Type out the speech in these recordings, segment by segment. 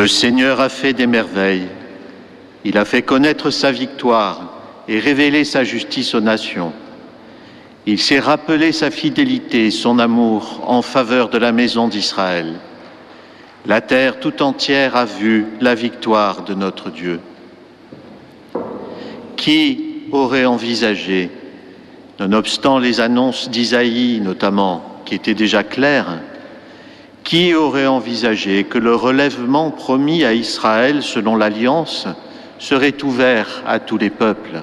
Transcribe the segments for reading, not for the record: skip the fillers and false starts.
Le Seigneur a fait des merveilles. Il a fait connaître sa victoire et révélé sa justice aux nations. Il s'est rappelé sa fidélité et son amour en faveur de la maison d'Israël. La terre tout entière a vu la victoire de notre Dieu. Qui aurait envisagé, nonobstant les annonces d'Isaïe notamment, qui étaient déjà claires, qui aurait envisagé que le relèvement promis à Israël selon l'Alliance serait ouvert à tous les peuples?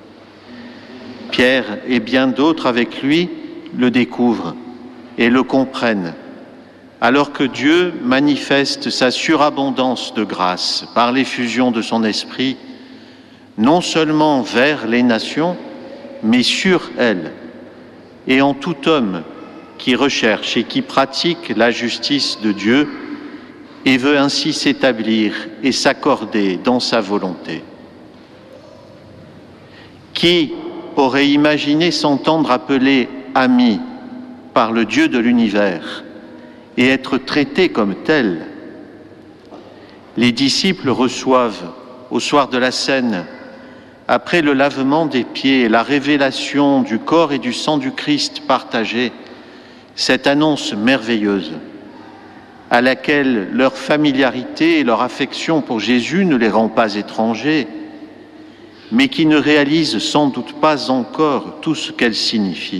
Pierre et bien d'autres avec lui le découvrent et le comprennent, alors que Dieu manifeste sa surabondance de grâce par l'effusion de son esprit, non seulement vers les nations, mais sur elles, et en tout homme qui recherche et qui pratique la justice de Dieu et veut ainsi s'établir et s'accorder dans sa volonté. Qui aurait imaginé s'entendre appeler ami par le Dieu de l'univers et être traité comme tel? Les disciples reçoivent, au soir de la Cène, après le lavement des pieds et la révélation du corps et du sang du Christ partagé, cette annonce merveilleuse à laquelle leur familiarité et leur affection pour Jésus ne les rend pas étrangers, mais qui ne réalisent sans doute pas encore tout ce qu'elle signifie.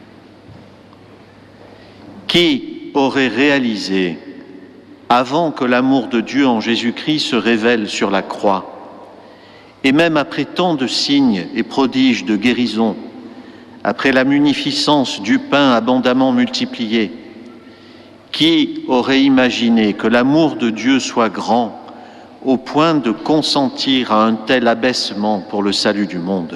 Qui aurait réalisé, avant que l'amour de Dieu en Jésus-Christ se révèle sur la croix, et même après tant de signes et prodiges de guérison, après la munificence du pain abondamment multiplié, qui aurait imaginé que l'amour de Dieu soit grand au point de consentir à un tel abaissement pour le salut du monde?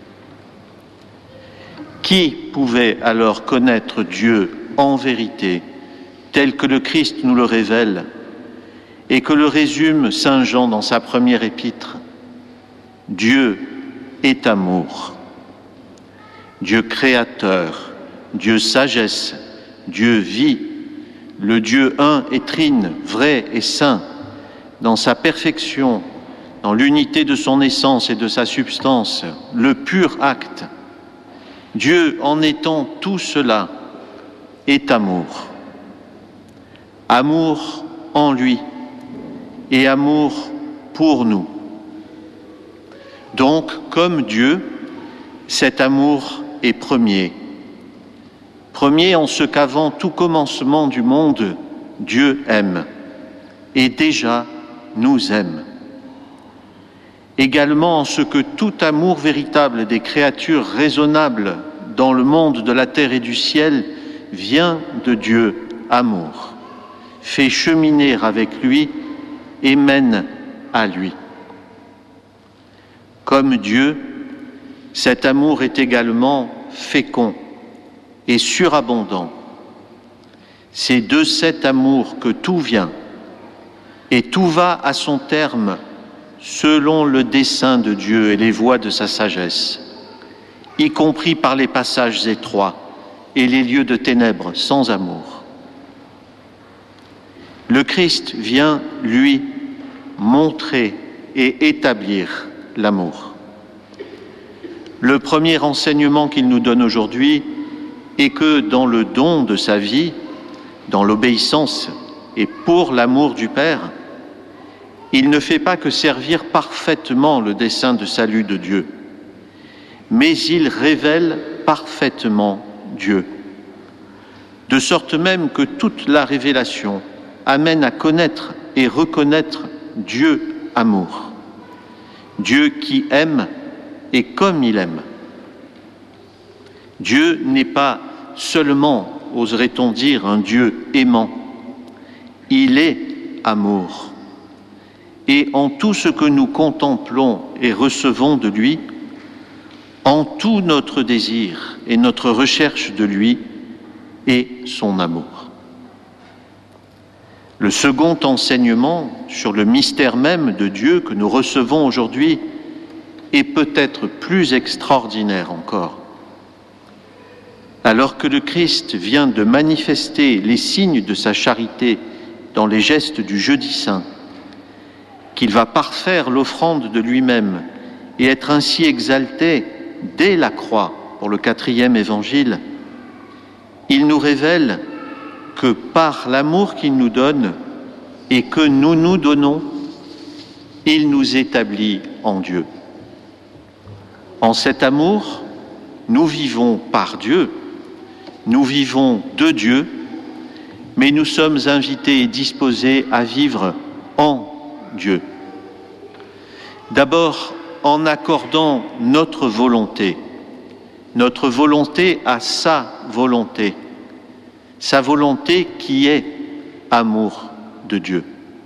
Qui pouvait alors connaître Dieu en vérité, tel que le Christ nous le révèle et que le résume saint Jean dans sa première épître? Dieu est amour. Dieu créateur, Dieu sagesse, Dieu vie, le Dieu un et trine, vrai et saint, dans sa perfection, dans l'unité de son essence et de sa substance, le pur acte. Dieu, en étant tout cela, est amour. Amour en lui et amour pour nous. Donc, comme Dieu, cet amour est premier. Premier en ce qu'avant tout commencement du monde, Dieu aime et déjà nous aime. Également en ce que tout amour véritable des créatures raisonnables dans le monde de la terre et du ciel vient de Dieu, amour, fait cheminer avec lui et mène à lui. Comme Dieu, cet amour est également fécond et surabondant. C'est de cet amour que tout vient, et tout va à son terme selon le dessein de Dieu et les voies de sa sagesse, y compris par les passages étroits et les lieux de ténèbres sans amour. Le Christ vient, lui, montrer et établir l'amour. Le premier enseignement qu'il nous donne aujourd'hui est que dans le don de sa vie, dans l'obéissance et pour l'amour du Père, il ne fait pas que servir parfaitement le dessein de salut de Dieu, mais il révèle parfaitement Dieu, de sorte même que toute la révélation amène à connaître et reconnaître Dieu amour, Dieu qui aime et comme il aime. Dieu n'est pas seulement, oserait-on dire, un Dieu aimant, il est amour. Et en tout ce que nous contemplons et recevons de lui, en tout notre désir et notre recherche de lui est son amour. Le second enseignement sur le mystère même de Dieu que nous recevons aujourd'hui est peut-être plus extraordinaire encore. Alors que le Christ vient de manifester les signes de sa charité dans les gestes du Jeudi Saint qu'il va parfaire l'offrande de lui-même et être ainsi exalté dès la croix pour le 4e évangile, il nous révèle que par l'amour qu'il nous donne et que nous nous donnons, il nous établit en Dieu. En cet amour, nous vivons par Dieu, nous vivons de Dieu, mais nous sommes invités et disposés à vivre en Dieu. D'abord, en accordant notre volonté à sa volonté qui est amour de Dieu.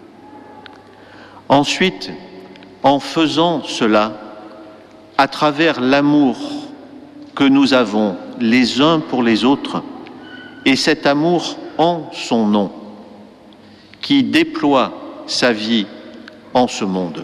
Ensuite, en faisant cela, à travers l'amour que nous avons les uns pour les autres, et cet amour en son nom, qui déploie sa vie en ce monde.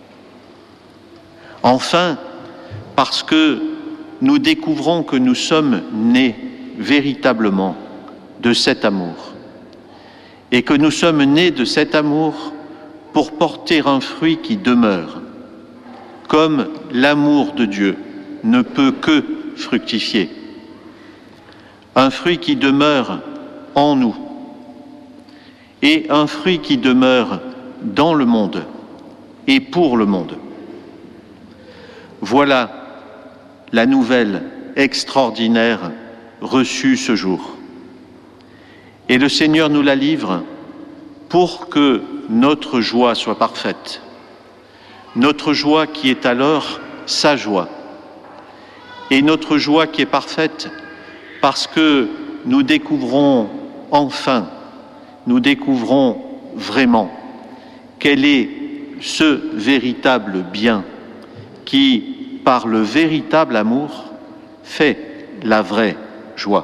Enfin, parce que nous découvrons que nous sommes nés véritablement de cet amour, et que nous sommes nés de cet amour pour porter un fruit qui demeure, comme l'amour de Dieu ne peut que fructifier. Un fruit qui demeure en nous et un fruit qui demeure dans le monde et pour le monde. Voilà la nouvelle extraordinaire reçue ce jour. Et le Seigneur nous la livre pour que notre joie soit parfaite. Notre joie qui est alors sa joie. Et notre joie qui est parfaite parce que nous découvrons enfin, nous découvrons vraiment quel est ce véritable bien qui, par le véritable amour, fait la vraie joie.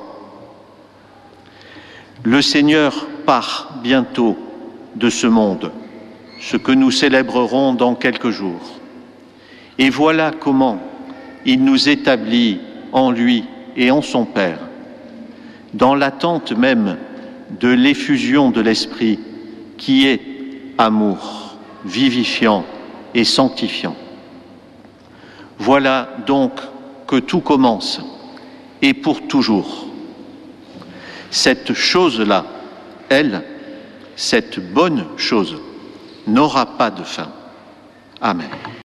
Le Seigneur part bientôt de ce monde, ce que nous célébrerons dans quelques jours. Et voilà comment il nous établit en lui et en son Père, dans l'attente même de l'effusion de l'Esprit qui est amour, vivifiant et sanctifiant. Voilà donc que tout commence, et pour toujours. Cette chose-là, elle, cette bonne chose, n'aura pas de fin. Amen.